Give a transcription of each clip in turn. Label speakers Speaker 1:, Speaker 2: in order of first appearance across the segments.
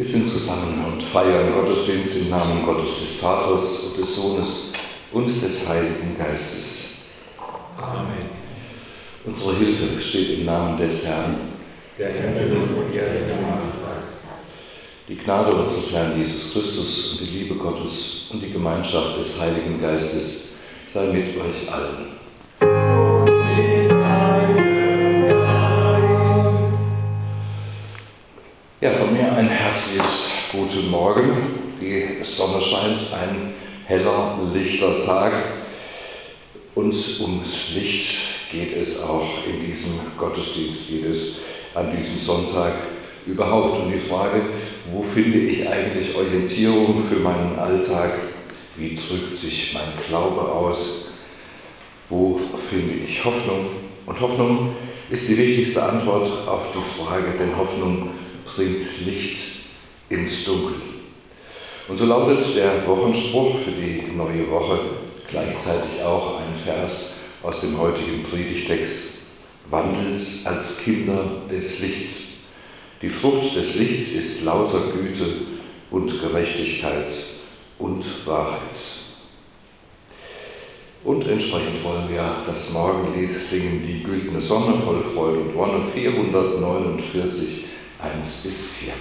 Speaker 1: Wir sind zusammen und feiern Gottesdienst im Namen Gottes des Vaters und des Sohnes und des Heiligen Geistes.
Speaker 2: Amen.
Speaker 1: Unsere Hilfe steht im Namen des Herrn,
Speaker 2: Der Himmel und die Erde gemacht hat.
Speaker 1: Die Gnade unseres Herrn Jesus Christus und die Liebe Gottes und die Gemeinschaft des Heiligen Geistes sei mit euch allen.
Speaker 2: Und mit deinem Geist.
Speaker 1: Ja, von mir ein herzliches Guten Morgen. Die Sonne scheint, ein heller, lichter Tag. Und ums Licht geht es auch in diesem Gottesdienst, geht es an diesem Sonntag überhaupt um die Frage, wo finde ich eigentlich Orientierung für meinen Alltag? Wie drückt sich mein Glaube aus? Wo finde ich Hoffnung? Und Hoffnung ist die wichtigste Antwort auf die Frage, denn Hoffnung bringt Licht ins Dunkel. Und so lautet der Wochenspruch für die neue Woche, gleichzeitig auch ein Vers aus dem heutigen Predigtext: Wandelt als Kinder des Lichts. Die Frucht des Lichts ist lauter Güte und Gerechtigkeit und Wahrheit. Und entsprechend wollen wir das Morgenlied singen, die güldene Sonne voll Freude und Wonne, 449, 1 bis 4.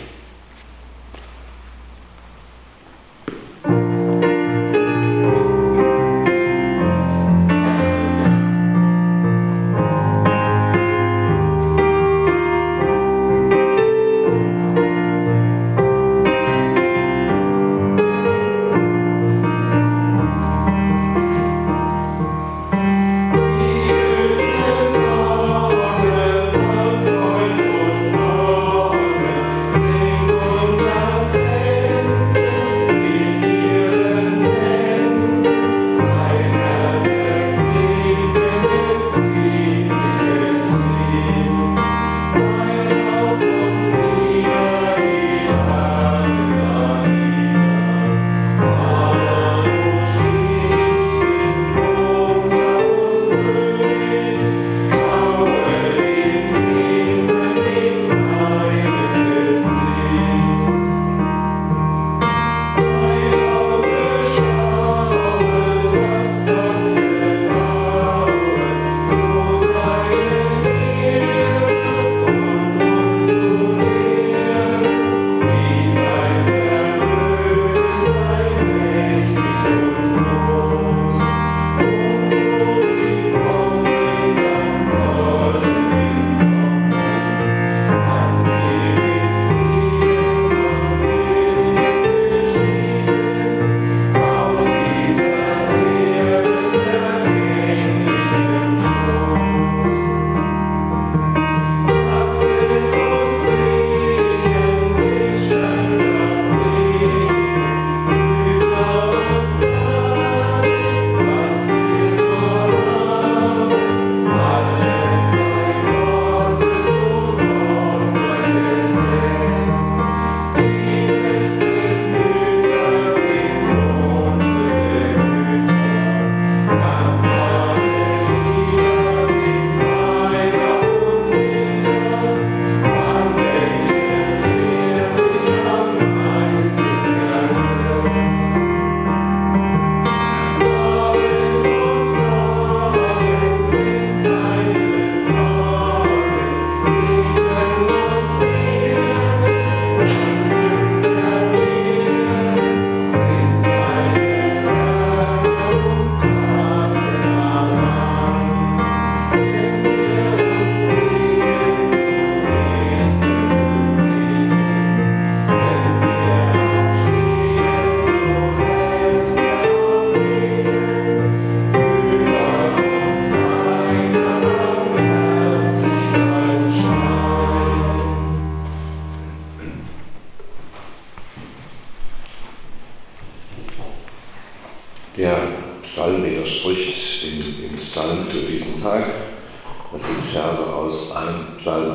Speaker 1: Der Psalmbeter spricht im Psalm für diesen Tag, das sind Verse aus Psalm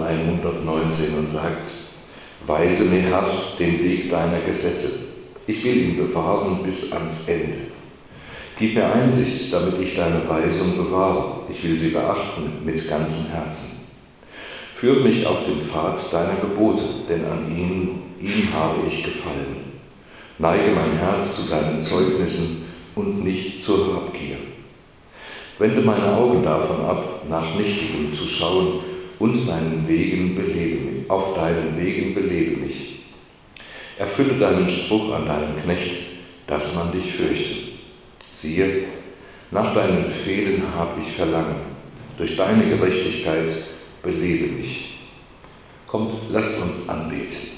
Speaker 1: 119 und sagt: Weise mir, Herr, den Weg deiner Gesetze, ich will ihn bewahren bis ans Ende. Gib mir Einsicht, damit ich deine Weisung bewahre, ich will sie beachten mit ganzem Herzen. Führe mich auf den Pfad deiner Gebote, denn an ihnen ihm habe ich gefallen. Neige mein Herz zu deinen Zeugnissen und nicht zur Habgier. Wende meine Augen davon ab, nach Nichtigem zu schauen und auf deinen Wegen belebe mich. Erfülle deinen Spruch an deinen Knecht, dass man dich fürchte. Siehe, nach deinen Befehlen habe ich Verlangen. Durch deine Gerechtigkeit belebe mich. Kommt, lasst uns anbeten.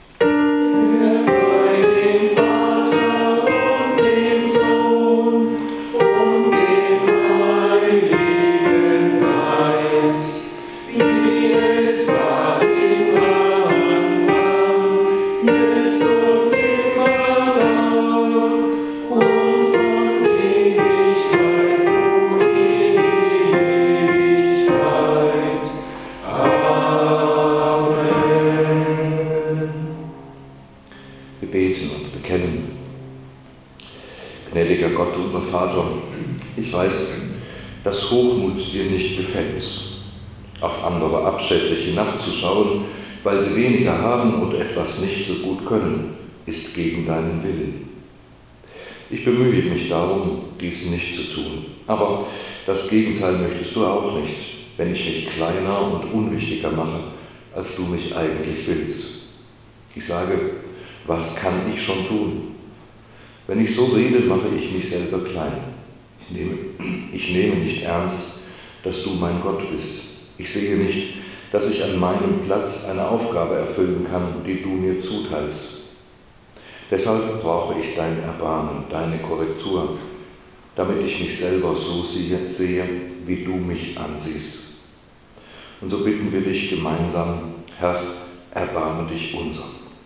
Speaker 1: Gnädiger Gott, unser Vater, ich weiß, dass Hochmut dir nicht gefällt, auf andere abschätzig hinabzuschauen, weil sie weniger haben und etwas nicht so gut können, ist gegen deinen Willen. Ich bemühe mich darum, dies nicht zu tun, aber das Gegenteil möchtest du auch nicht, wenn ich mich kleiner und unwichtiger mache, als du mich eigentlich willst. Ich sage, was kann ich schon tun? Wenn ich so rede, mache ich mich selber klein. Ich nehme nicht ernst, dass du mein Gott bist. Ich sehe nicht, dass ich an meinem Platz eine Aufgabe erfüllen kann, die du mir zuteilst. Deshalb brauche ich dein Erbarmen, deine Korrektur, damit ich mich selber so sehe, wie du mich ansiehst. Und so bitten wir dich gemeinsam, Herr, erbarme dich unser.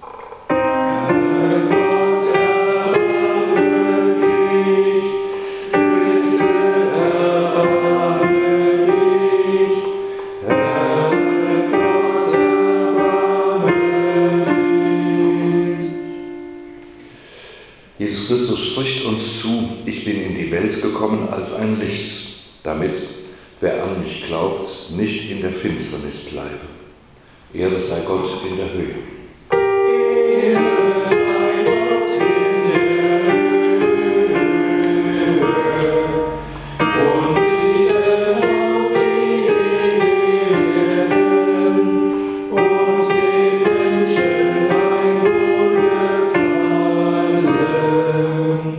Speaker 1: Jesus Christus spricht uns zu, ich bin in die Welt gekommen als ein Licht, damit, wer an mich glaubt, nicht in der Finsternis bleibe. Ehre sei Gott in der Höhe. Ehre sei Gott in der Höhe und Frieden auf Erden und den Menschen ein Wohlgefallen.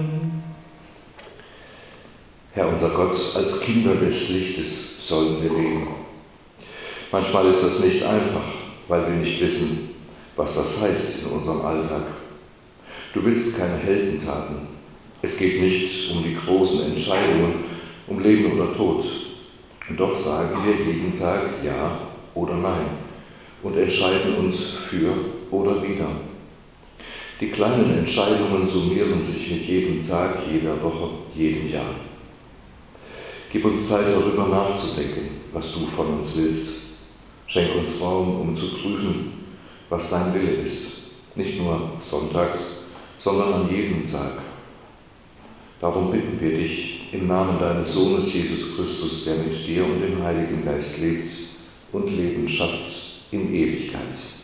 Speaker 1: Herr unser Gott, als Kinder des Lichtes sollen wir leben. Manchmal ist das nicht einfach, weil wir nicht wissen, was das heißt in unserem Alltag. Du willst keine Heldentaten. Es geht nicht um die großen Entscheidungen, um Leben oder Tod. Und doch sagen wir jeden Tag Ja oder Nein und entscheiden uns für oder wider. Die kleinen Entscheidungen summieren sich mit jedem Tag, jeder Woche, jedem Jahr. Gib uns Zeit, darüber nachzudenken, was du von uns willst. Schenk uns Raum, um zu prüfen, was dein Wille ist. Nicht nur sonntags, sondern an jedem Tag. Darum bitten wir dich im Namen deines Sohnes Jesus Christus, der mit dir und dem Heiligen Geist lebt und Leben schafft in Ewigkeit.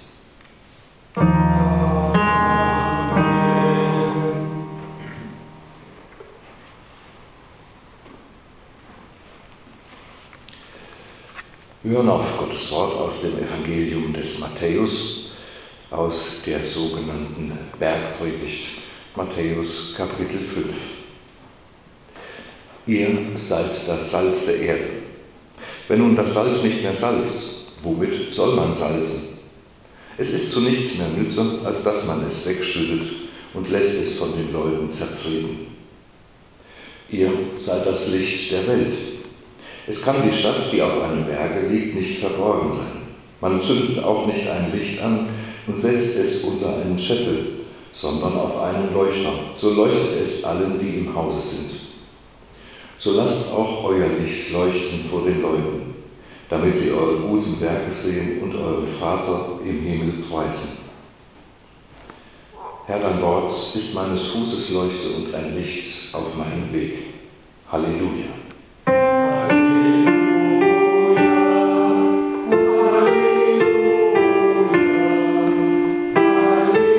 Speaker 1: Wir hören auf Gottes Wort aus dem Evangelium des Matthäus, aus der sogenannten Bergpredigt, Matthäus Kapitel 5. Ihr seid das Salz der Erde. Wenn nun das Salz nicht mehr salzt, womit soll man salzen? Es ist zu nichts mehr nütze, als dass man es wegschüttet und lässt es von den Leuten zertreten. Ihr seid das Licht der Welt. Es kann die Stadt, die auf einem Berge liegt, nicht verborgen sein. Man zündet auch nicht ein Licht an und setzt es unter einen Scheffel, sondern auf einen Leuchter. So leuchtet es allen, die im Hause sind. So lasst auch euer Licht leuchten vor den Leuten, damit sie eure guten Werke sehen und euren Vater im Himmel preisen. Herr, dein Wort ist meines Fußes Leuchte und ein Licht auf meinem Weg. Halleluja. Halleluja.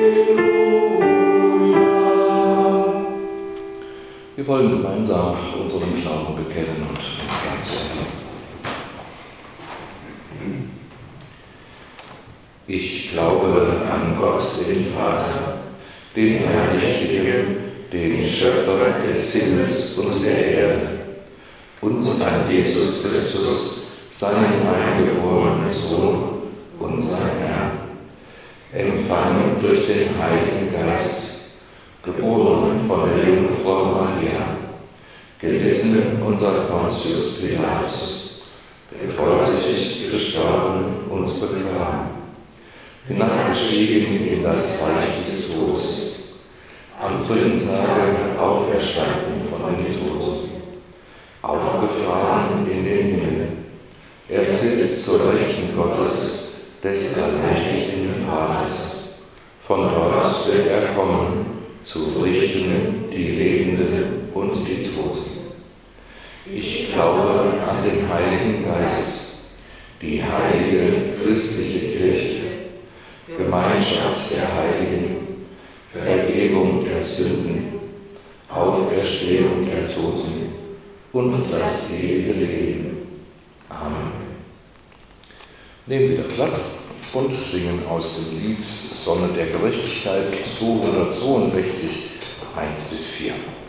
Speaker 1: Ich glaube an Gott, den Vater, den Allmächtigen, den Schöpfer des Himmels und der Erde, und an Jesus Christus, seinen eingeborenen Sohn, unseren Herrn, empfangen durch den Heiligen Geist, geboren von der Jungfrau Maria, gelitten unter Pontius Pilatus, gekreuzigt, gestorben und begraben, hinabgestiegen in das Reich des Todes, am dritten Tage auferstanden von den Toten, aufgefahren in den Himmel. Er sitzt zur Rechten Gottes, des allmächtigen Vaters. Von dort wird er kommen, zu richten die Lebenden und die Toten. Ich glaube an den Heiligen Geist, die heilige christliche Kirche, Gemeinschaft der Heiligen, Vergebung der Sünden, Auferstehung der Toten und das ewige Leben. Amen. Nehmen wieder Platz und singen aus dem Lied Sonne der Gerechtigkeit 262, 1-4.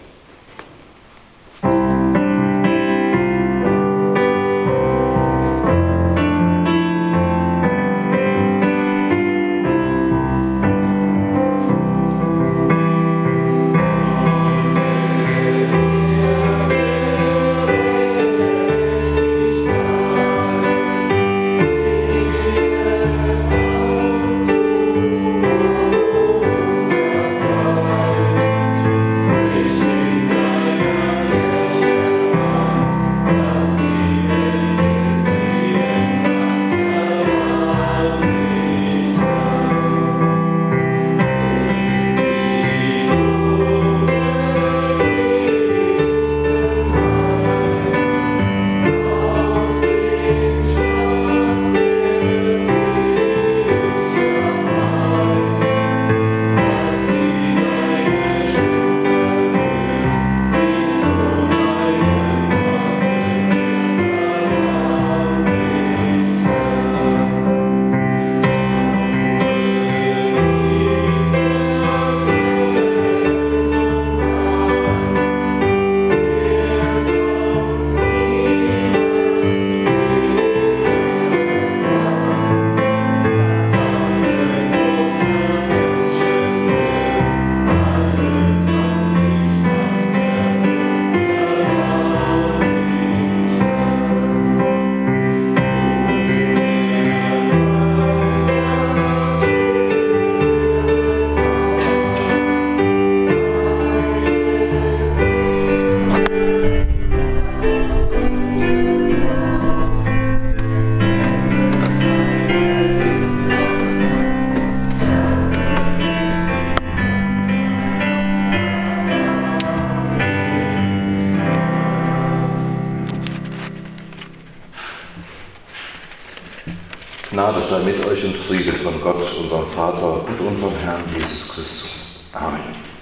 Speaker 1: Gnade sei mit euch und Friede von Gott, unserem Vater und unserem Herrn Jesus Christus. Amen.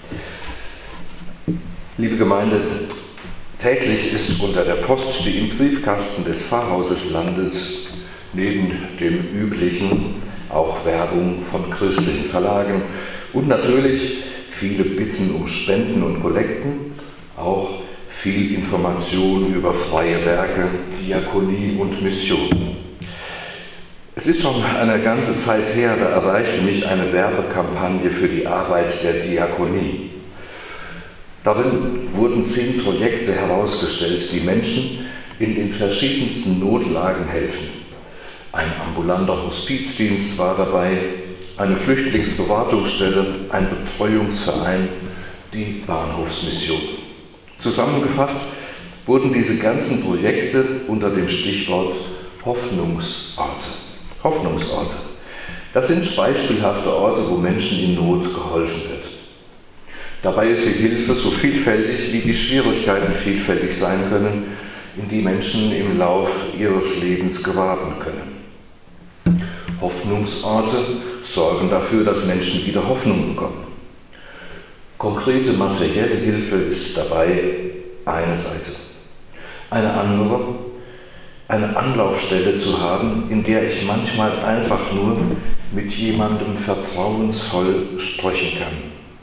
Speaker 1: Liebe Gemeinde, täglich ist unter der Post, die im Briefkasten des Pfarrhauses landet, neben dem üblichen auch Werbung von christlichen Verlagen und natürlich viele Bitten um Spenden und Kollekten, auch viel Information über freie Werke, Diakonie und Mission. Es ist schon eine ganze Zeit her, da erreichte mich eine Werbekampagne für die Arbeit der Diakonie. Darin wurden 10 Projekte herausgestellt, die Menschen in den verschiedensten Notlagen helfen. Ein ambulanter Hospizdienst war dabei, eine Flüchtlingsberatungsstelle, ein Betreuungsverein, die Bahnhofsmission. Zusammengefasst wurden diese ganzen Projekte unter dem Stichwort Hoffnungsorte. Hoffnungsorte. Das sind beispielhafte Orte, wo Menschen in Not geholfen wird. Dabei ist die Hilfe so vielfältig, wie die Schwierigkeiten vielfältig sein können, in die Menschen im Lauf ihres Lebens geraten können. Hoffnungsorte sorgen dafür, dass Menschen wieder Hoffnung bekommen. Konkrete materielle Hilfe ist dabei eine Seite. Eine andere, eine Anlaufstelle zu haben, in der ich manchmal einfach nur mit jemandem vertrauensvoll sprechen kann.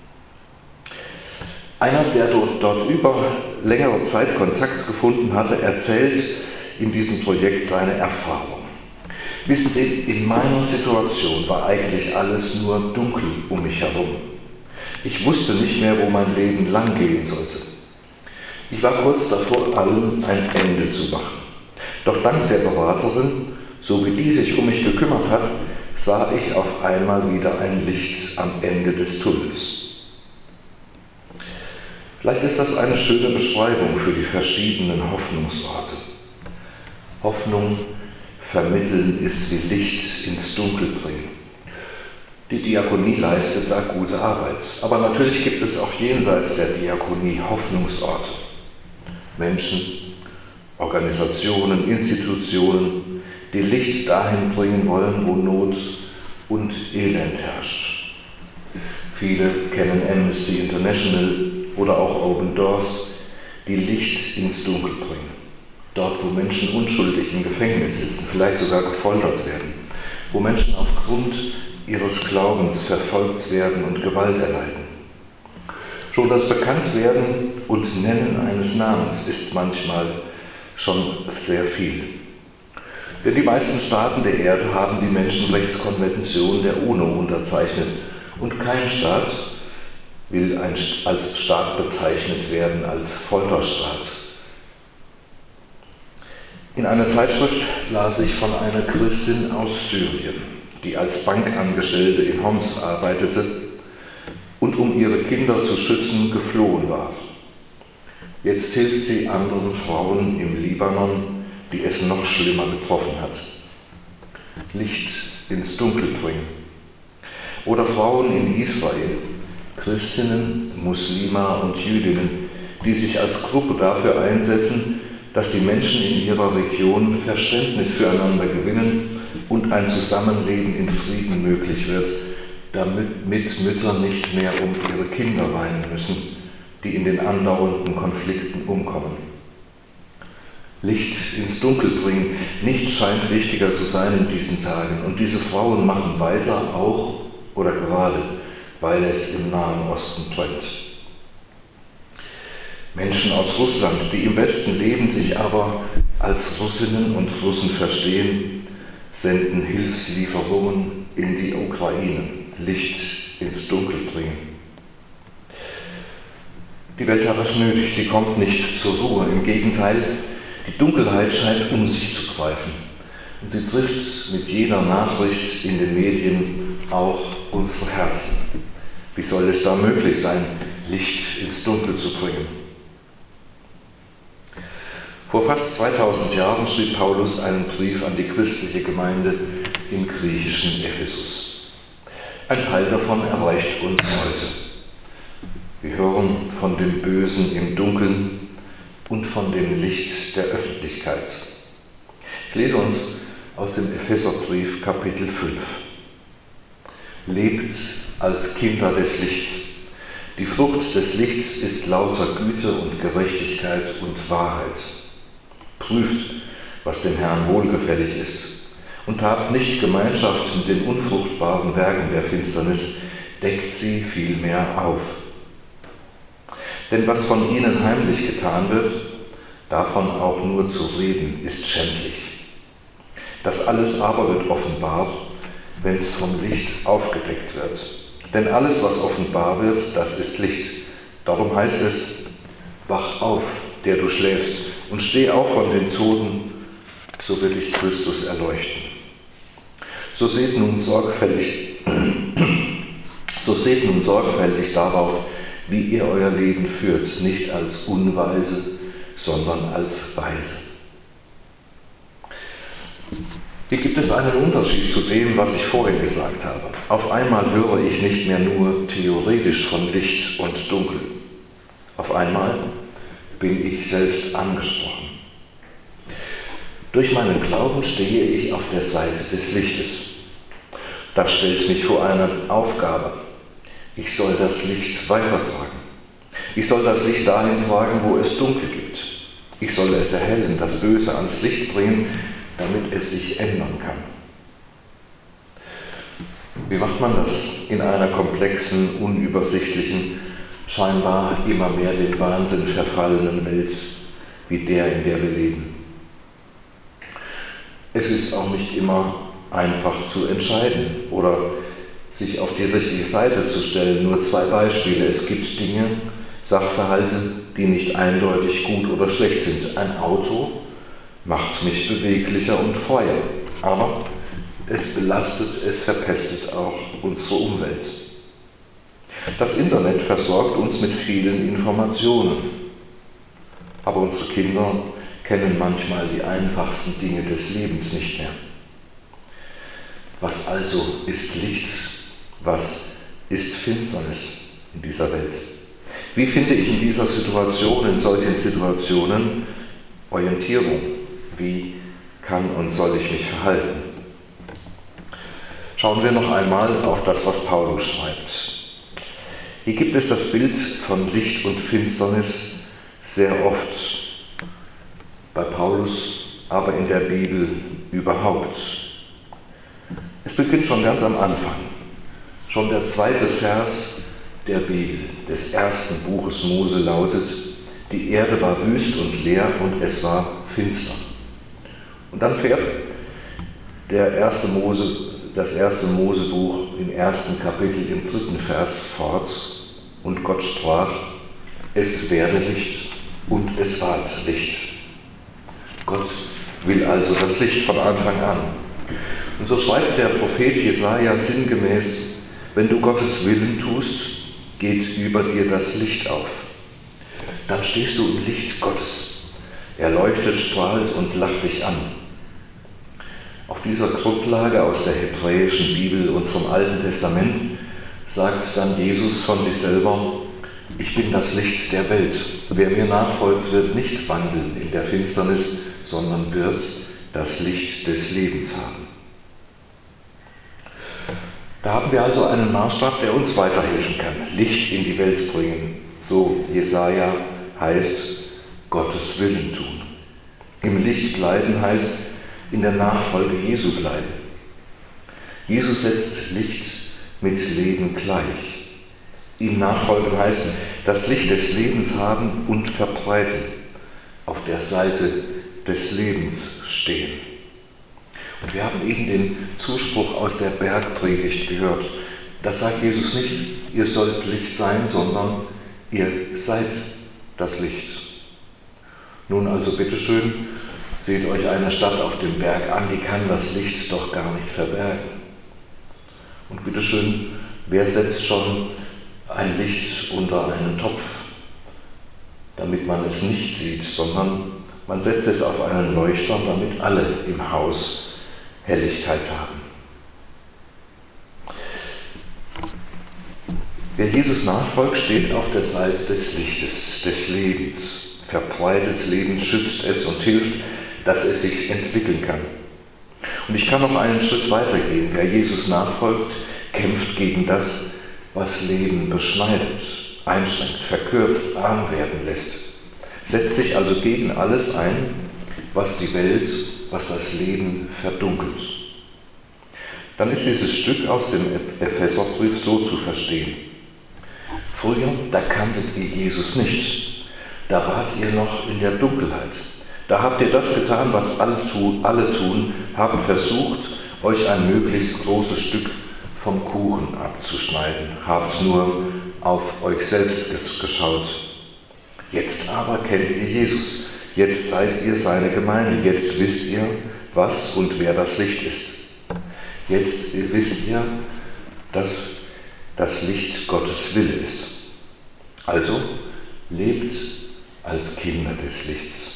Speaker 1: Einer, der dort über längere Zeit Kontakt gefunden hatte, erzählt in diesem Projekt seine Erfahrung. Wissen Sie, in meiner Situation war eigentlich alles nur dunkel um mich herum. Ich wusste nicht mehr, wo mein Leben lang gehen sollte. Ich war kurz davor, allem ein Ende zu machen. Doch dank der Beraterin, so wie die sich um mich gekümmert hat, sah ich auf einmal wieder ein Licht am Ende des Tunnels. Vielleicht ist das eine schöne Beschreibung für die verschiedenen Hoffnungsorte. Hoffnung vermitteln ist wie Licht ins Dunkel bringen. Die Diakonie leistet da gute Arbeit. Aber natürlich gibt es auch jenseits der Diakonie Hoffnungsorte. Menschen, Organisationen, Institutionen, die Licht dahin bringen wollen, wo Not und Elend herrscht. Viele kennen Amnesty International oder auch Open Doors, die Licht ins Dunkel bringen. Dort, wo Menschen unschuldig im Gefängnis sitzen, vielleicht sogar gefoltert werden, wo Menschen aufgrund ihres Glaubens verfolgt werden und Gewalt erleiden. Schon das Bekanntwerden und Nennen eines Namens ist manchmal schon sehr viel. Denn die meisten Staaten der Erde haben die Menschenrechtskonvention der UNO unterzeichnet und kein Staat will als Staat bezeichnet werden, als Folterstaat. In einer Zeitschrift las ich von einer Christin aus Syrien, die als Bankangestellte in Homs arbeitete und um ihre Kinder zu schützen geflohen war. Jetzt hilft sie anderen Frauen im Libanon, die es noch schlimmer getroffen hat. Licht ins Dunkel bringen. Oder Frauen in Israel, Christinnen, Muslima und Jüdinnen, die sich als Gruppe dafür einsetzen, dass die Menschen in ihrer Region Verständnis füreinander gewinnen und ein Zusammenleben in Frieden möglich wird, damit Mütter nicht mehr um ihre Kinder weinen müssen, die in den andauernden Konflikten umkommen. Licht ins Dunkel bringen, nichts scheint wichtiger zu sein in diesen Tagen. Und diese Frauen machen weiter, auch oder gerade, weil es im Nahen Osten brennt. Menschen aus Russland, die im Westen leben, sich aber als Russinnen und Russen verstehen, senden Hilfslieferungen in die Ukraine, Licht ins Dunkel bringen. Die Welt hat das nötig, sie kommt nicht zur Ruhe. Im Gegenteil, die Dunkelheit scheint um sich zu greifen. Und sie trifft mit jeder Nachricht in den Medien auch unsere Herzen. Wie soll es da möglich sein, Licht ins Dunkel zu bringen? Vor fast 2000 Jahren schrieb Paulus einen Brief an die christliche Gemeinde im griechischen Ephesus. Ein Teil davon erreicht uns heute. Wir hören von dem Bösen im Dunkeln und von dem Licht der Öffentlichkeit. Ich lese uns aus dem Epheserbrief Kapitel 5. Lebt als Kinder des Lichts. Die Frucht des Lichts ist lauter Güte und Gerechtigkeit und Wahrheit. Prüft, was dem Herrn wohlgefällig ist, und habt nicht Gemeinschaft mit den unfruchtbaren Werken der Finsternis, deckt sie vielmehr auf. Denn was von ihnen heimlich getan wird, davon auch nur zu reden, ist schändlich. Das alles aber wird offenbar, wenn es vom Licht aufgedeckt wird. Denn alles, was offenbar wird, das ist Licht. Darum heißt es, wach auf, der du schläfst, und steh auf von den Toten, so wird dich Christus erleuchten. So seht nun sorgfältig darauf, wie ihr euer Leben führt, nicht als Unweise, sondern als Weise. Hier gibt es einen Unterschied zu dem, was ich vorhin gesagt habe. Auf einmal höre ich nicht mehr nur theoretisch von Licht und Dunkel. Auf einmal bin ich selbst angesprochen. Durch meinen Glauben stehe ich auf der Seite des Lichtes. Das stellt mich vor eine Aufgabe. Ich soll das Licht weitertragen. Ich soll das Licht dahin tragen, wo es Dunkel gibt. Ich soll es erhellen, das Böse ans Licht bringen, damit es sich ändern kann. Wie macht man das in einer komplexen, unübersichtlichen, scheinbar immer mehr dem Wahnsinn verfallenen Welt wie der, in der wir leben? Es ist auch nicht immer einfach zu entscheiden oder sich auf die richtige Seite zu stellen. Nur 2 Beispiele. Es gibt Dinge, Sachverhalte, die nicht eindeutig gut oder schlecht sind. Ein Auto macht mich beweglicher und freier, aber es belastet, es verpestet auch unsere Umwelt. Das Internet versorgt uns mit vielen Informationen, aber unsere Kinder kennen manchmal die einfachsten Dinge des Lebens nicht mehr. Was also ist Licht? Was ist Finsternis in dieser Welt? Wie finde ich in dieser Situation, in solchen Situationen Orientierung? Wie kann und soll ich mich verhalten? Schauen wir noch einmal auf das, was Paulus schreibt. Hier gibt es das Bild von Licht und Finsternis sehr oft. Bei Paulus, aber in der Bibel überhaupt. Es beginnt schon ganz am Anfang. Schon der 2. Vers der Bibel, des 1. Buches Mose lautet: Die Erde war wüst und leer und es war finster. Und dann fährt das 1. Mosebuch im 1. Kapitel im 3. Vers fort: Und Gott sprach, es werde Licht, und es ward Licht. Gott will also das Licht von Anfang an. Und so schreibt der Prophet Jesaja sinngemäß: Wenn du Gottes Willen tust, geht über dir das Licht auf. Dann stehst du im Licht Gottes. Er leuchtet, strahlt und lacht dich an. Auf dieser Grundlage aus der hebräischen Bibel, unserem Alten Testament, sagt dann Jesus von sich selber: Ich bin das Licht der Welt. Wer mir nachfolgt, wird nicht wandeln in der Finsternis, sondern wird das Licht des Lebens haben. Da haben wir also einen Maßstab, der uns weiterhelfen kann. Licht in die Welt bringen. So Jesaja heißt Gottes Willen tun. Im Licht bleiben heißt in der Nachfolge Jesu bleiben. Jesus setzt Licht mit Leben gleich. Ihm nachfolgen heißt das Licht des Lebens haben und verbreiten, auf der Seite des Lebens stehen. Und wir haben eben den Zuspruch aus der Bergpredigt gehört. Da sagt Jesus nicht, ihr sollt Licht sein, sondern ihr seid das Licht. Nun also bitteschön, seht euch eine Stadt auf dem Berg an, die kann das Licht doch gar nicht verbergen. Und bitteschön, wer setzt schon ein Licht unter einen Topf, damit man es nicht sieht, sondern man setzt es auf einen Leuchter, damit alle im Haus Helligkeit haben. Wer Jesus nachfolgt, steht auf der Seite des Lichtes, des Lebens, verbreitet das Leben, schützt es und hilft, dass es sich entwickeln kann. Und ich kann noch einen Schritt weiter gehen. Wer Jesus nachfolgt, kämpft gegen das, was Leben beschneidet, einschränkt, verkürzt, arm werden lässt. Setzt sich also gegen alles ein, was die Welt, was das Leben verdunkelt. Dann ist dieses Stück aus dem Epheserbrief so zu verstehen. Früher, da kanntet ihr Jesus nicht. Da wart ihr noch in der Dunkelheit. Da habt ihr das getan, was alle tun, habt versucht, euch ein möglichst großes Stück vom Kuchen abzuschneiden, habt nur auf euch selbst geschaut. Jetzt aber kennt ihr Jesus. Jetzt seid ihr seine Gemeinde. Jetzt wisst ihr, was und wer das Licht ist. Jetzt wisst ihr, dass das Licht Gottes Wille ist. Also lebt als Kinder des Lichts.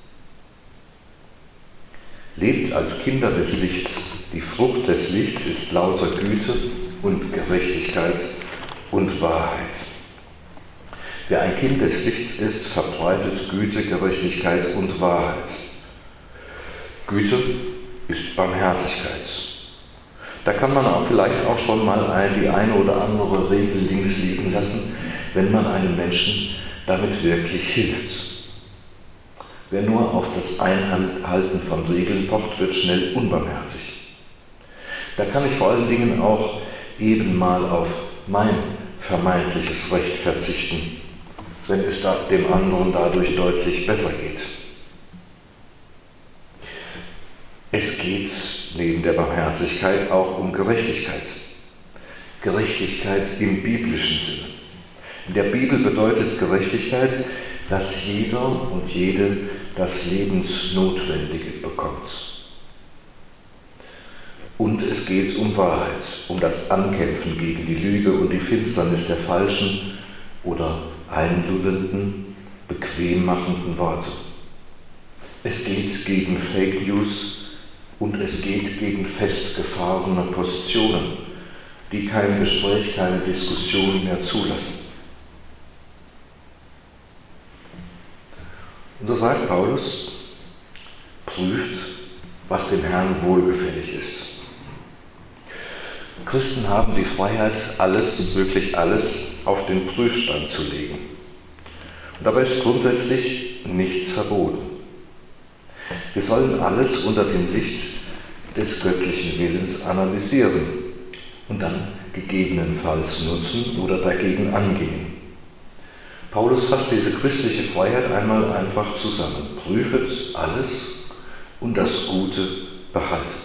Speaker 1: Lebt als Kinder des Lichts. Die Frucht des Lichts ist lauter Güte und Gerechtigkeit und Wahrheit. Wer ein Kind des Lichts ist, verbreitet Güte, Gerechtigkeit und Wahrheit. Güte ist Barmherzigkeit. Da kann man auch vielleicht auch schon mal die eine oder andere Regel links liegen lassen, wenn man einem Menschen damit wirklich hilft. Wer nur auf das Einhalten von Regeln pocht, wird schnell unbarmherzig. Da kann ich vor allen Dingen auch eben mal auf mein vermeintliches Recht verzichten, wenn es dem anderen dadurch deutlich besser geht. Es geht neben der Barmherzigkeit auch um Gerechtigkeit. Gerechtigkeit im biblischen Sinne. In der Bibel bedeutet Gerechtigkeit, dass jeder und jede das Lebensnotwendige bekommt. Und es geht um Wahrheit, um das Ankämpfen gegen die Lüge und die Finsternis der falschen oder einlullenden, bequem machenden Worte. Es geht gegen Fake News und es geht gegen festgefahrene Positionen, die kein Gespräch, keine Diskussion mehr zulassen. Und so sagt Paulus, prüft, was dem Herrn wohlgefällig ist. Christen haben die Freiheit, alles, wirklich alles, auf den Prüfstand zu legen. Und dabei ist grundsätzlich nichts verboten. Wir sollen alles unter dem Licht des göttlichen Willens analysieren und dann gegebenenfalls nutzen oder dagegen angehen. Paulus fasst diese christliche Freiheit einmal einfach zusammen. Prüfet alles und das Gute behaltet.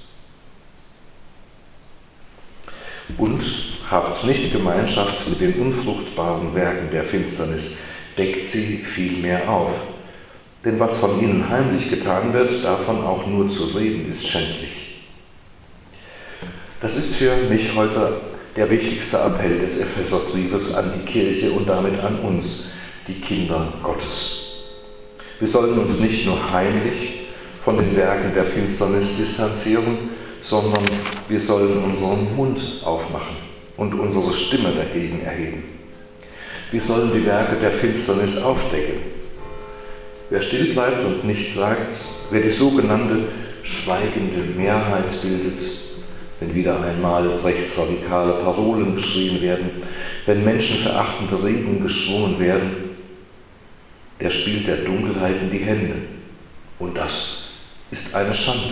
Speaker 1: Und habt nicht Gemeinschaft mit den unfruchtbaren Werken der Finsternis, deckt sie vielmehr auf. Denn was von ihnen heimlich getan wird, davon auch nur zu reden, ist schändlich. Das ist für mich heute der wichtigste Appell des Epheserbriefes an die Kirche und damit an uns, die Kinder Gottes. Wir sollen uns nicht nur heimlich von den Werken der Finsternis distanzieren, sondern wir sollen unseren Mund aufmachen und unsere Stimme dagegen erheben. Wir sollen die Werke der Finsternis aufdecken. Wer still bleibt und nichts sagt, wer die sogenannte schweigende Mehrheit bildet, wenn wieder einmal rechtsradikale Parolen geschrien werden, wenn menschenverachtende Reden geschwungen werden, der spielt der Dunkelheit in die Hände. Und das ist eine Schande.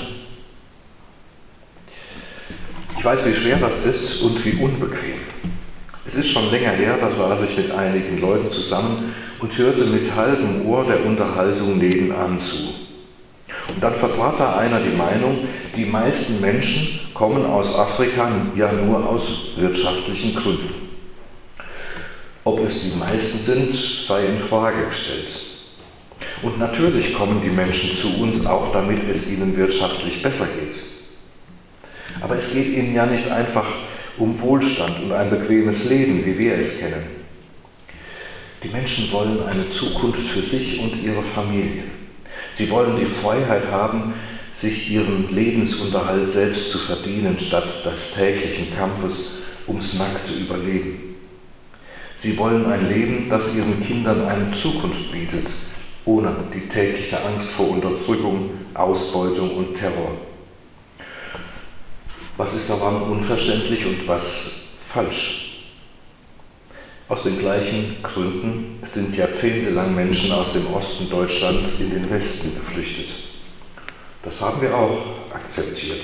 Speaker 1: Ich weiß, wie schwer das ist und wie unbequem. Es ist schon länger her, da saß ich mit einigen Leuten zusammen und hörte mit halbem Ohr der Unterhaltung nebenan zu. Und dann vertrat da einer die Meinung, die meisten Menschen kommen aus Afrika ja nur aus wirtschaftlichen Gründen. Ob es die meisten sind, sei in Frage gestellt. Und natürlich kommen die Menschen zu uns auch, damit es ihnen wirtschaftlich besser geht. Aber es geht ihnen ja nicht einfach um Wohlstand und ein bequemes Leben, wie wir es kennen. Die Menschen wollen eine Zukunft für sich und ihre Familie. Sie wollen die Freiheit haben, sich ihren Lebensunterhalt selbst zu verdienen, statt des täglichen Kampfes ums nackte Überleben. Sie wollen ein Leben, das ihren Kindern eine Zukunft bietet, ohne die tägliche Angst vor Unterdrückung, Ausbeutung und Terror. Was ist daran unverständlich und was falsch? Aus den gleichen Gründen sind jahrzehntelang Menschen aus dem Osten Deutschlands in den Westen geflüchtet. Das haben wir auch akzeptiert.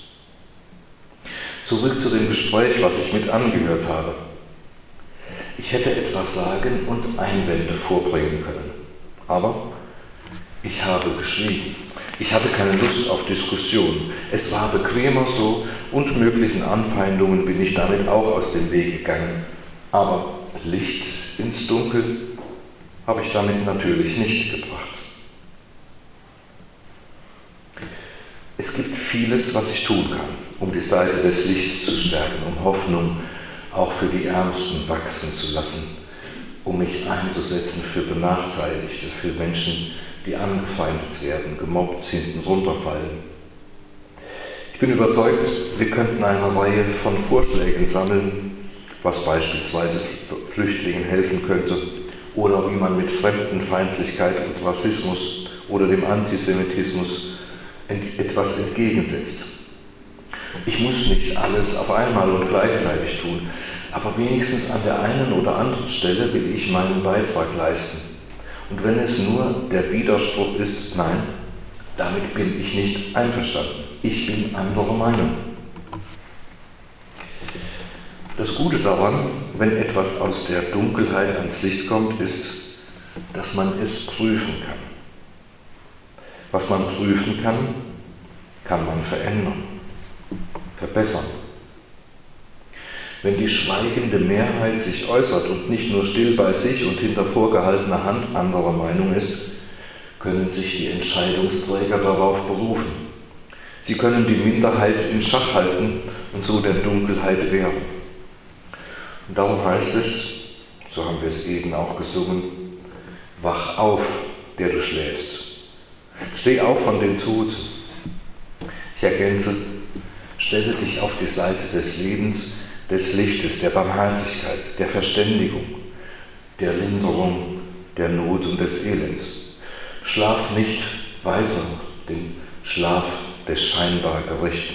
Speaker 1: Zurück zu dem Gespräch, was ich mit angehört habe. Ich hätte etwas sagen und Einwände vorbringen können. Aber ich habe geschwiegen. Ich hatte keine Lust auf Diskussion. Es war bequemer so und möglichen Anfeindungen bin ich damit auch aus dem Weg gegangen. Aber Licht ins Dunkel habe ich damit natürlich nicht gebracht. Es gibt vieles, was ich tun kann, um die Seite des Lichts zu stärken, um Hoffnung auch für die Ärmsten wachsen zu lassen, um mich einzusetzen für Benachteiligte, für Menschen, die angefeindet werden, gemobbt, hinten runterfallen. Ich bin überzeugt, wir könnten eine Reihe von Vorschlägen sammeln, was beispielsweise Flüchtlingen helfen könnte oder wie man mit Fremdenfeindlichkeit und Rassismus oder dem Antisemitismus etwas entgegensetzt. Ich muss nicht alles auf einmal und gleichzeitig tun, aber wenigstens an der einen oder anderen Stelle will ich meinen Beitrag leisten. Und wenn es nur der Widerspruch ist, nein, damit bin ich nicht einverstanden. Ich bin anderer Meinung. Das Gute daran, wenn etwas aus der Dunkelheit ans Licht kommt, ist, dass man es prüfen kann. Was man prüfen kann, kann man verändern, verbessern. Wenn die schweigende Mehrheit sich äußert und nicht nur still bei sich und hinter vorgehaltener Hand anderer Meinung ist, können sich die Entscheidungsträger darauf berufen. Sie können die Minderheit in Schach halten und so der Dunkelheit wehren. Und darum heißt es, so haben wir es eben auch gesungen, wach auf, der du schläfst. Steh auf von den Toten. Ich ergänze, stelle dich auf die Seite des Lebens, des Lichtes, der Barmherzigkeit, der Verständigung, der Linderung, der Not und des Elends. Schlaf nicht weiter den Schlaf des scheinbar Gerichten.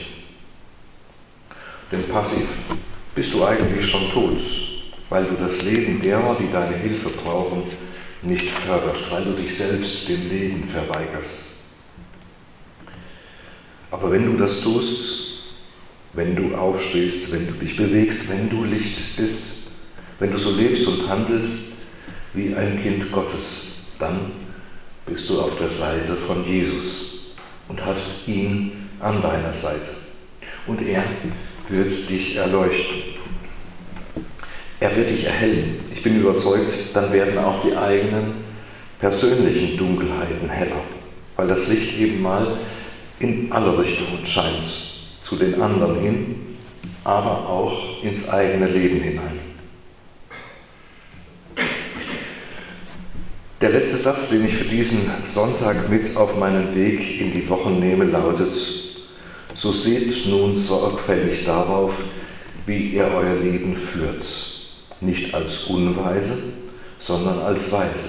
Speaker 1: Denn passiv bist du eigentlich schon tot, weil du das Leben derer, die deine Hilfe brauchen, nicht förderst, weil du dich selbst dem Leben verweigerst. Aber wenn du das tust, wenn du aufstehst, wenn du dich bewegst, wenn du Licht bist, wenn du so lebst und handelst wie ein Kind Gottes, dann bist du auf der Seite von Jesus und hast ihn an deiner Seite. Und er wird dich erleuchten. Er wird dich erhellen. Ich bin überzeugt, dann werden auch die eigenen persönlichen Dunkelheiten heller, weil das Licht eben mal in alle Richtungen scheint, zu den anderen hin, aber auch ins eigene Leben hinein. Der letzte Satz, den ich für diesen Sonntag mit auf meinen Weg in die Wochen nehme, lautet: So seht nun sorgfältig darauf, wie ihr euer Leben führt, nicht als Unweise, sondern als Weise.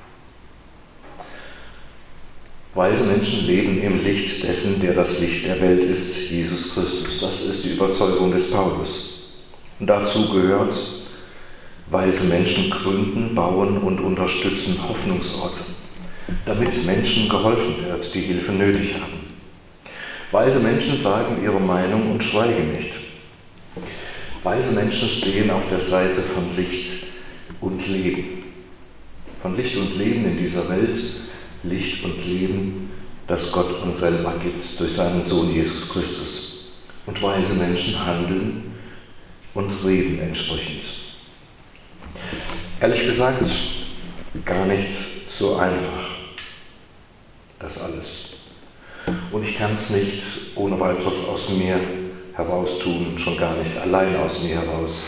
Speaker 1: Weise Menschen leben im Licht dessen, der das Licht der Welt ist, Jesus Christus. Das ist die Überzeugung des Paulus. Und dazu gehört, weise Menschen gründen, bauen und unterstützen Hoffnungsorte, damit Menschen geholfen wird, die Hilfe nötig haben. Weise Menschen sagen ihre Meinung und schweigen nicht. Weise Menschen stehen auf der Seite von Licht und Leben. Von Licht und Leben in dieser Welt, Licht und Leben, das Gott uns selber gibt durch seinen Sohn Jesus Christus. Und weise Menschen handeln und reden entsprechend. Ehrlich gesagt, gar nicht so einfach, das alles. Und ich kann es nicht ohne weiteres aus mir heraus tun, schon gar nicht allein aus mir heraus.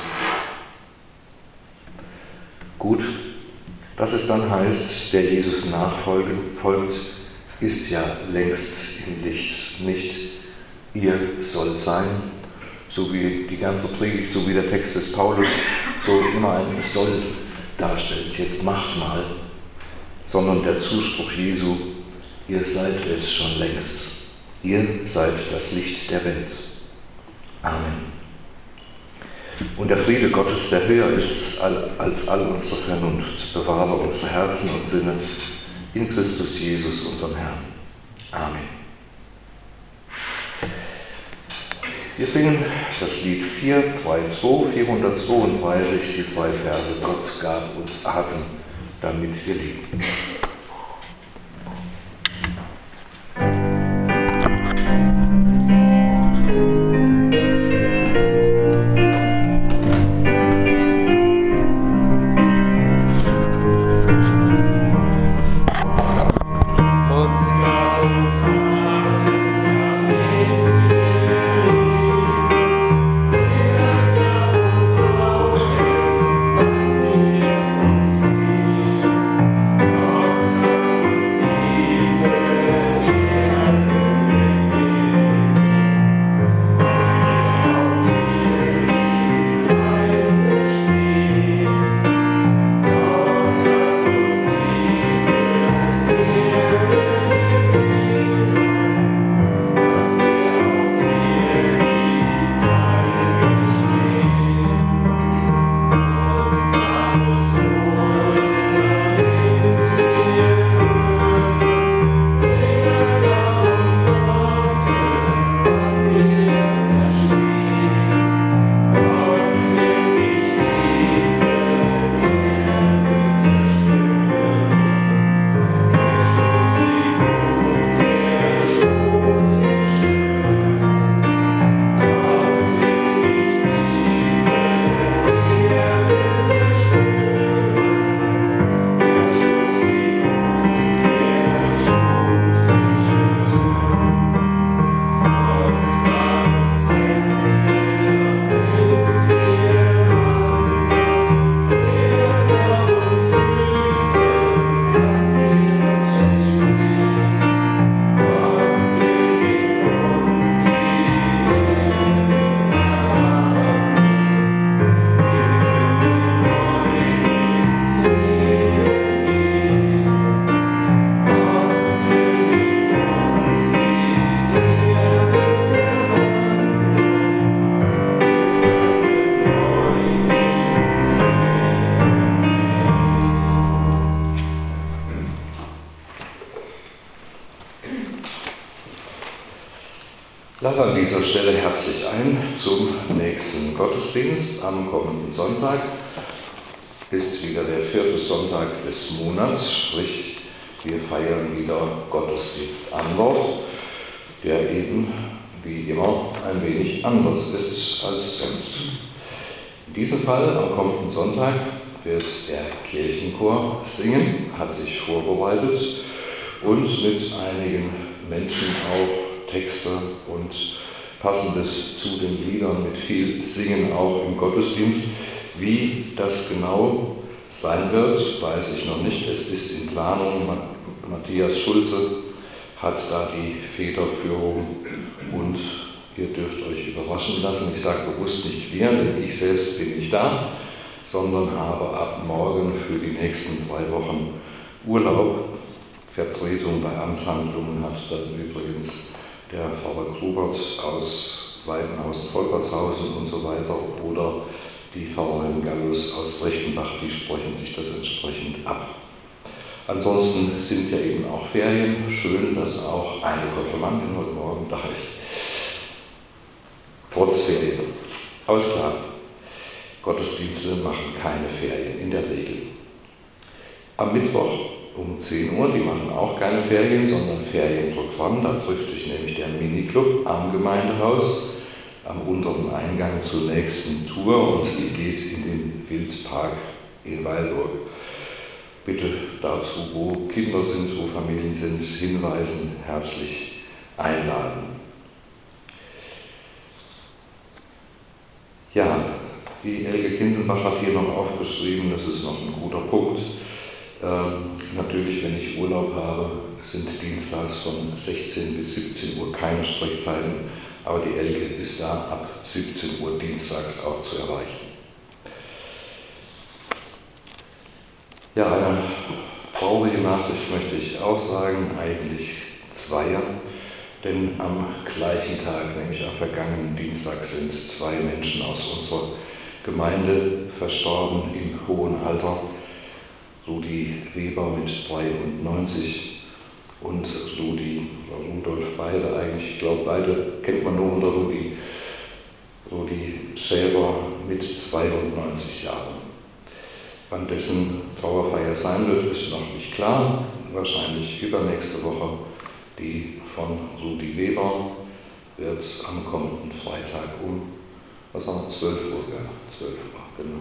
Speaker 1: Gut, dass es dann heißt, wer Jesus nachfolgt, ist ja längst im Licht. Nicht ihr sollt sein, so wie die ganze Predigt, so wie der Text des Paulus so immer ein Soll darstellt, jetzt macht mal, sondern der Zuspruch Jesu: Ihr seid es schon längst. Ihr seid das Licht der Welt. Amen. Und der Friede Gottes, der höher ist als all unsere Vernunft, bewahre unsere Herzen und Sinne in Christus Jesus, unserem Herrn. Amen. Wir singen das Lied 432, die 2 Verse. Gott gab uns Atem, damit wir leben.
Speaker 2: Dass wir uns sehen.
Speaker 1: lade an dieser Stelle herzlich ein zum nächsten Gottesdienst am kommenden Sonntag. Ist wieder der 4. Sonntag des Monats, sprich wir feiern wieder Gottesdienst anders, der eben wie immer ein wenig anders ist als sonst. In diesem Fall am kommenden Sonntag wird der Kirchenchor singen, hat sich vorbereitet und mit einigen Menschen auch Texte und Passendes zu den Liedern mit viel Singen auch im Gottesdienst. Wie das genau sein wird, weiß ich noch nicht. Es ist in Planung. Matthias Schulze hat da die Federführung und ihr dürft euch überraschen lassen. Ich sage bewusst nicht wir, denn ich selbst bin nicht da, sondern habe ab morgen für die nächsten 2 Wochen Urlaub. Vertretung bei Amtshandlungen hat dann übrigens der Pfarrer Grubert aus Weidenhausen, Volkertshausen und so weiter oder die Pfarrerin Gallus aus Rechtenbach, die sprechen sich das entsprechend ab. Ansonsten sind ja eben auch Ferien. Schön, dass auch eine Konfirmandin heute Morgen da ist. Trotz Ferien. Aber ist klar, Gottesdienste machen keine Ferien in der Regel. Am Mittwoch um 10 Uhr, die machen auch keine Ferien, sondern Ferienprogramm. Da trifft sich nämlich der Miniclub am Gemeindehaus am unteren Eingang zur nächsten Tour und die geht in den Wildpark in Weilburg. Bitte dazu, wo Kinder sind, wo Familien sind, hinweisen, herzlich einladen. Ja, die Elke Kinsenbach hat hier noch aufgeschrieben, das ist noch ein guter Punkt. Natürlich, wenn ich Urlaub habe, sind dienstags von 16 bis 17 Uhr keine Sprechzeiten, aber die Elke ist da ab 17 Uhr dienstags auch zu erreichen. Ja, eine traurige Nachricht möchte ich auch sagen, eigentlich 2, denn am gleichen Tag, nämlich am vergangenen Dienstag, sind 2 Menschen aus unserer Gemeinde verstorben im hohen Alter. Rudi Weber mit 93 und Rudolf beide eigentlich, ich glaube beide kennt man nur unter Rudi Schäfer mit 92 Jahren. Wann dessen Trauerfeier sein wird, ist noch nicht klar. Wahrscheinlich übernächste Woche. Die von Rudi Weber wird am kommenden Freitag um 12 Uhr, 12 Uhr, genau.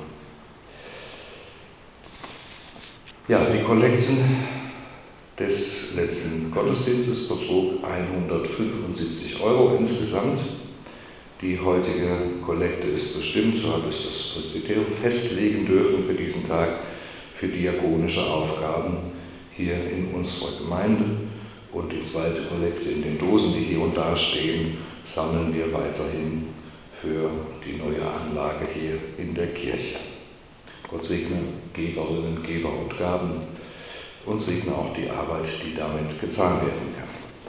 Speaker 1: Ja, die Kollekten des letzten Gottesdienstes betrug 175 € insgesamt. Die heutige Kollekte ist bestimmt, so hat es das Presbyterium festlegen dürfen für diesen Tag, für diakonische Aufgaben hier in unserer Gemeinde. Und die zweite Kollekte in den Dosen, die hier und da stehen, sammeln wir weiterhin für die neue Anlage hier in der Kirche. Gott segne Geberinnen, Geber und Gaben und segne auch die Arbeit, die damit getan werden kann.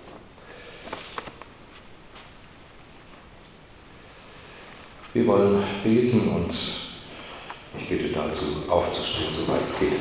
Speaker 1: Wir wollen beten und ich bitte dazu aufzustehen, soweit es geht.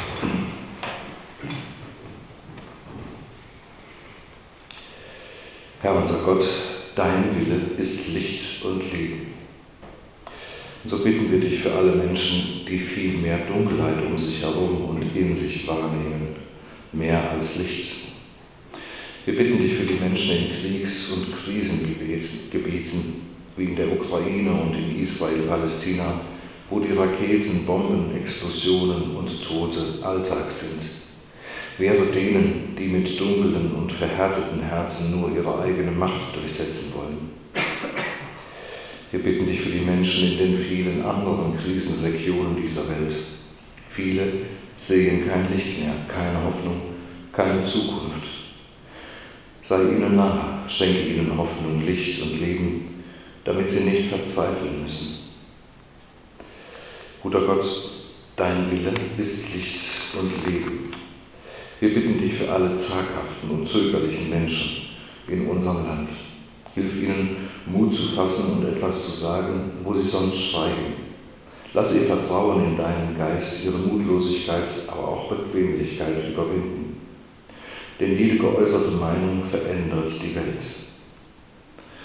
Speaker 1: Herr unser Gott, dein Wille ist Licht und Leben. Und so bitten wir dich für alle Menschen, die viel mehr Dunkelheit um sich herum und in sich wahrnehmen, mehr als Licht. Wir bitten dich für die Menschen in Kriegs- und Krisengebieten, wie in der Ukraine und in Israel-Palästina, wo die Raketen, Bomben, Explosionen und Tote Alltag sind. Wehre denen, die mit dunklen und verhärteten Herzen nur ihre eigene Macht durchsetzen wollen. Wir bitten dich für die Menschen in den vielen anderen Krisenregionen dieser Welt. Viele sehen kein Licht mehr, keine Hoffnung, keine Zukunft. Sei ihnen nahe, schenke ihnen Hoffnung, Licht und Leben, damit sie nicht verzweifeln müssen. Guter Gott, dein Wille ist Licht und Leben. Wir bitten dich für alle zaghaften und zögerlichen Menschen in unserem Land. Hilf ihnen, Mut zu fassen und etwas zu sagen, wo sie sonst schweigen. Lass ihr Vertrauen in deinen Geist, ihre Mutlosigkeit, aber auch Bequemlichkeit überwinden. Denn jede geäußerte Meinung verändert die Welt.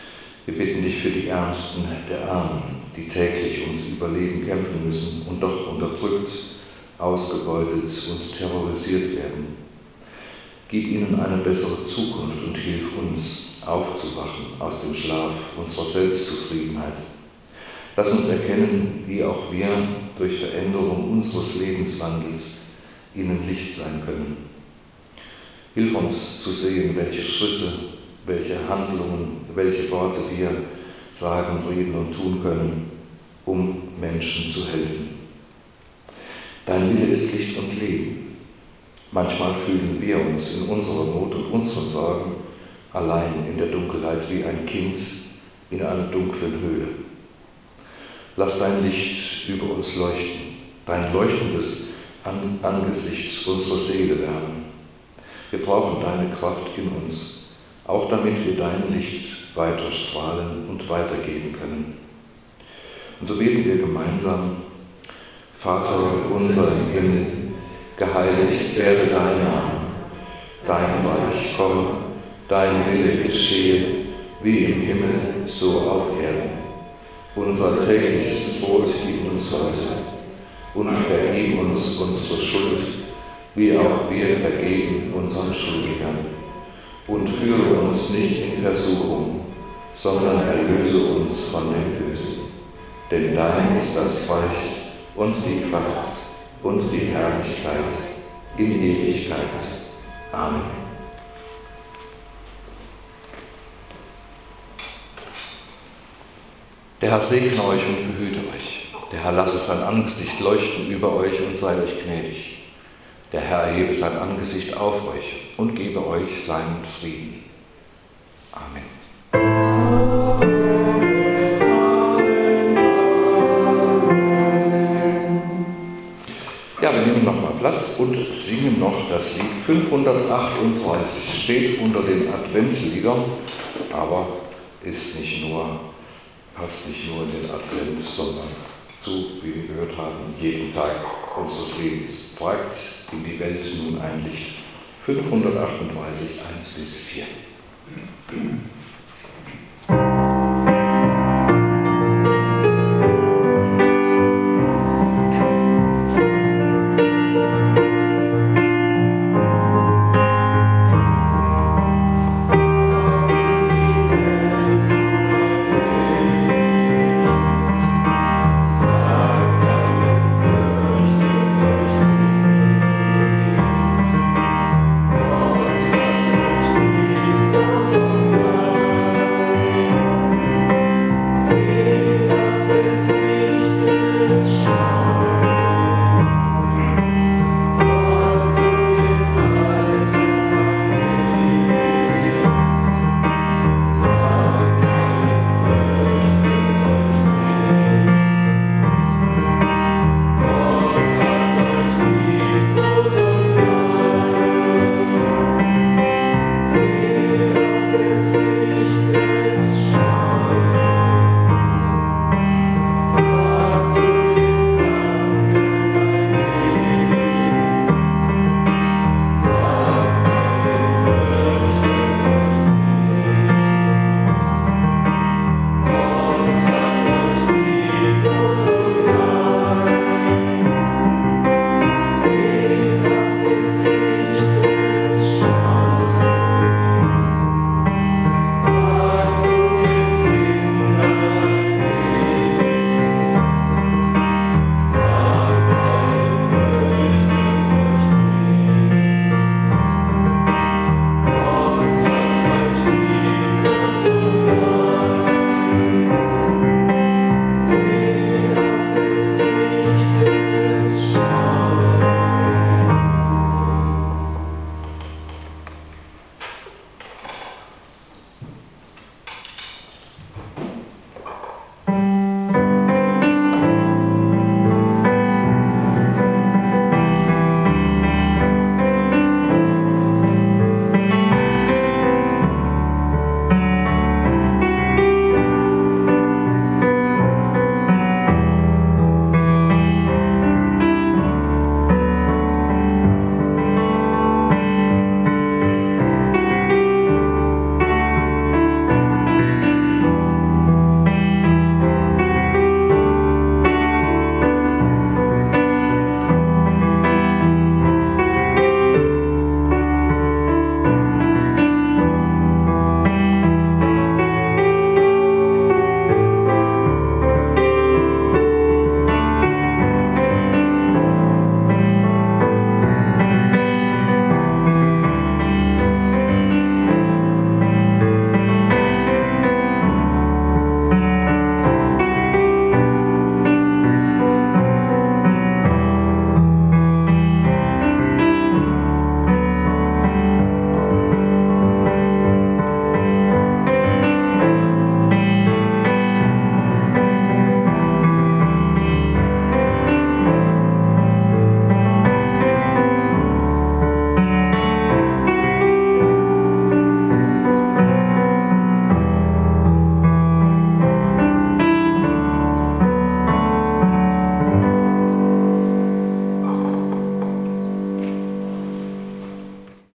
Speaker 1: Wir bitten dich für die Ärmsten der Armen, die täglich ums Überleben kämpfen müssen und doch unterdrückt, ausgebeutet und terrorisiert werden. Gib ihnen eine bessere Zukunft und hilf uns, aufzuwachen aus dem Schlaf unserer Selbstzufriedenheit. Lass uns erkennen, wie auch wir durch Veränderung unseres Lebenswandels ihnen Licht sein können. Hilf uns zu sehen, welche Schritte, welche Handlungen, welche Worte wir sagen, reden und tun können, um Menschen zu helfen. Dein Wille ist Licht und Leben. Manchmal fühlen wir uns in unserer Not und unseren Sorgen allein in der Dunkelheit wie ein Kind in einer dunklen Höhle. Lass dein Licht über uns leuchten, dein leuchtendes Angesicht unserer Seele wärmen. Wir brauchen deine Kraft in uns, auch damit wir dein Licht weiter strahlen und weitergeben können. Und so beten wir gemeinsam: Vater unser im Himmel, geheiligt werde dein Name, dein Reich komme, dein Wille geschehe, wie im Himmel, so auf Erden. Unser tägliches Brot gib uns heute und vergib uns unsere Schuld, wie auch wir vergeben unseren Schuldigern. Und führe uns nicht in Versuchung, sondern erlöse uns von dem Bösen. Denn dein ist das Reich und die Kraft und die Herrlichkeit in Ewigkeit. Amen. Der Herr segne euch und behüte euch. Der Herr lasse sein Angesicht leuchten über euch und sei euch gnädig. Der Herr erhebe sein Angesicht auf euch und gebe euch seinen Frieden. Amen. Ja, wir nehmen nochmal Platz und singen noch das Lied 538. Steht unter den Adventsliedern, aber passt nicht nur in den Advent, sondern zu, wie wir gehört haben, jeden Tag unseres Lebens. Fragt in die Welt nun ein Licht. 538, 1 bis 4.